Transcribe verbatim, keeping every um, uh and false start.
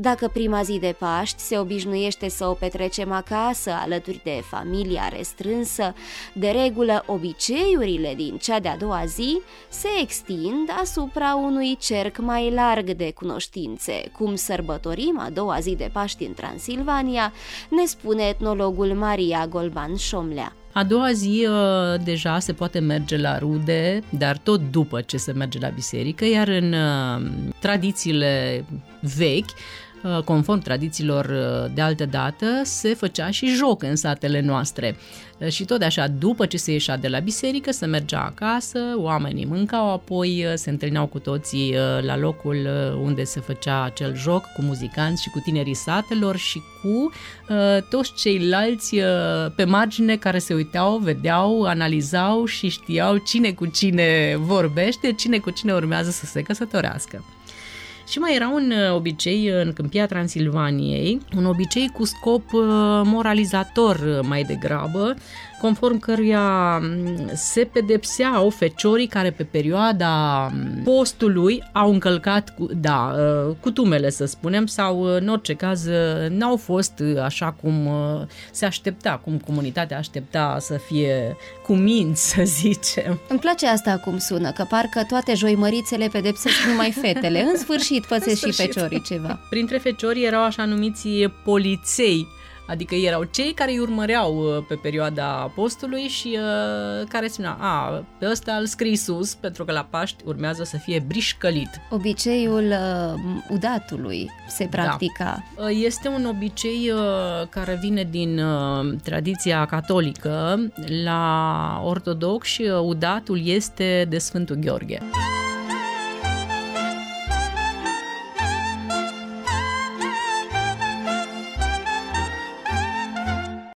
Dacă prima zi de Paști se obișnuiește să o petrecem acasă, alături de familia restrânsă, de regulă obiceiurile din cea de-a doua zi se extind asupra unui cerc mai larg de cunoștințe. Cum sărbătorim a doua zi de Paști în Transilvania, ne spune etnologul Maria Golban-Șomlea. A doua zi deja se poate merge la rude, dar tot după ce se merge la biserică, iar în tradițiile vechi, conform tradițiilor de altă dată, se făcea și joc în satele noastre. Și tot așa, după ce se ieșea de la biserică, se mergea acasă, oamenii mâncau, apoi se întâlneau cu toții la locul unde se făcea acel joc, cu muzicanți și cu tinerii satelor și cu uh, toți ceilalți uh, pe margine care se uitau, vedeau, analizau și știau cine cu cine vorbește, cine cu cine urmează să se căsătorească. Și mai era un obicei în Câmpia Transilvaniei, un obicei cu scop moralizator mai degrabă, conform căruia se pedepseau feciorii care pe perioada postului au încălcat, da, cutumele, să spunem, sau în orice caz n-au fost așa cum se aștepta, cum comunitatea aștepta să fie cu minți, să zicem. Îmi place asta cum sună, că parcă toate joimărițele pedepsesc numai fetele. În sfârșit pățesc și feciorii ceva. Printre feciori erau așa numiți poliței, adică erau cei care îi urmăreau pe perioada postului și uh, care spuneau, a, pe ăsta îl scrii sus, pentru că la Paști urmează să fie brișcălit. Obiceiul uh, udatului se practica. Da. Este un obicei uh, care vine din uh, tradiția catolică. La ortodoxi, uh, udatul este de Sfântul Gheorghe.